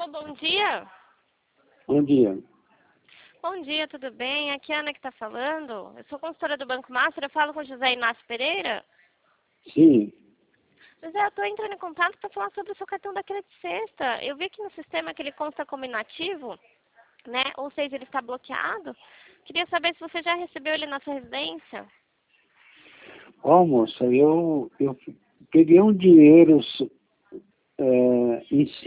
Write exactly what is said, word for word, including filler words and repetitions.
bom dia. Bom dia. Bom dia, tudo bem? Aqui é a Ana que está falando. Eu sou consultora do Banco Master, eu falo com o José Inácio Pereira. Sim. José, eu estou entrando em contato para falar sobre o seu cartão da Crédito Sexta. Eu vi aqui no sistema que ele consta como inativo, né? Ou seja, ele está bloqueado. Queria saber se você já recebeu ele na sua residência. Ó, moça, eu, eu peguei um dinheiro é, em